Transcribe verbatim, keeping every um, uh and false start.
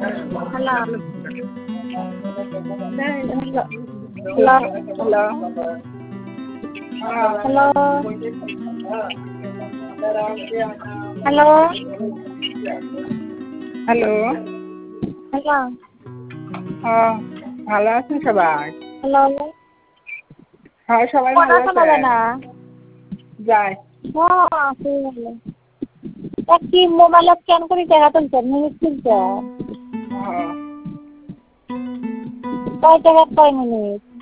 Hello hello hello hello hello hello hello হ্যাঁ ভালো আছেন সবাই? হ্যালো হ্যাঁ সবাই ভালো কথা আছে। শোনা যায় না। যায় হ্যাঁ ঠিক আছে। তা কি মোবাইলে স্ক্যান করে টাকা তুলছেন মিনিট তুলছেন? হ্যাঁ কয় টাকা কয় মিনিট?